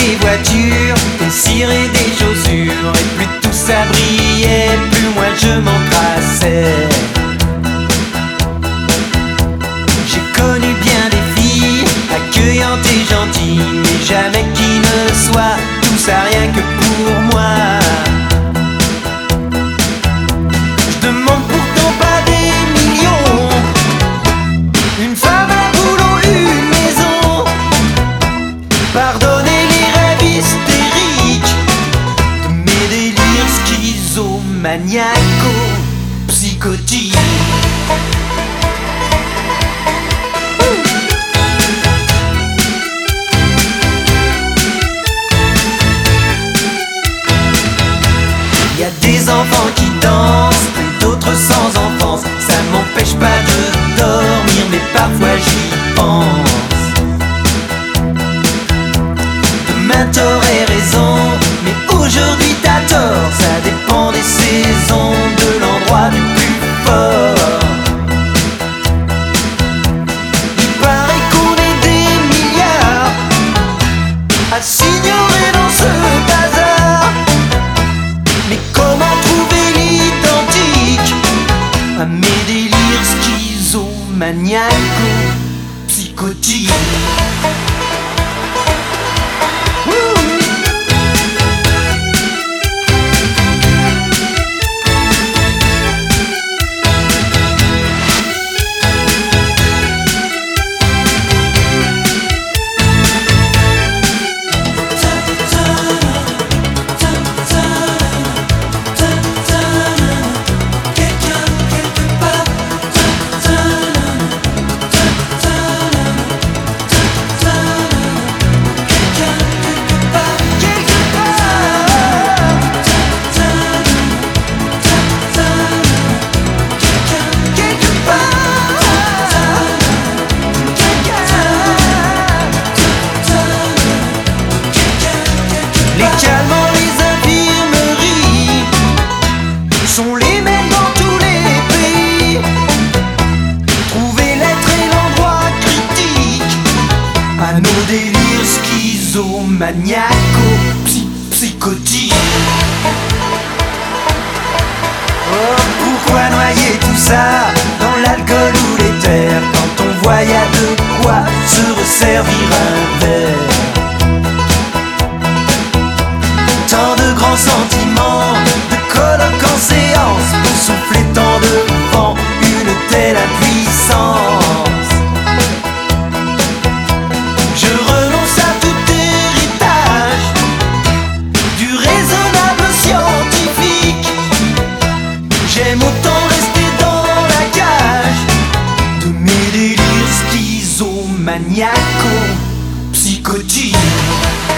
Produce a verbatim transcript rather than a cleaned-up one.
des voitures, des cires et des chaussures. Et plus tout ça brillait, plus moi je m'encrassais. J'ai connu bien des filles accueillantes et gentilles, mais jamais qui ne soit tout ça rien que pour moi. Je demande pourtant pas des millions, une femme, un boulot, une maison. Pardonnez les rêves hystériques de mes délires schizomaniaco-psychotiques. Y a des enfants qui dansent, d'autres sans enfance. Ça m'empêche pas de dormir, mais parfois j'y pense. Demain t'aurais raison, mais aujourd'hui t'as tort. Ça dépend des saisons, de l'endroit du plus fort. Il paraît qu'on est des milliards à s'ignorer dans ce bazar. Mais comment trouver l'identique à mes délires schizomaniaco-psychotiques? Les calmants, les infirmeries sont les mêmes dans tous les pays. Trouver l'être et l'endroit critique à nos délires schizomaniaco-psychotiques. Oh, pourquoi noyer tout ça dans l'alcool ou l'éther, quand on voit y a de quoi se resservir un verre? Tant de grands sentiments, de colloques en séance, pour souffler tant de vent, une telle impuissance. Je renonce à tout héritage du raisonnable scientifique. J'aime autant rester dans la cage de mes délires schizomaniaco-psychotiques.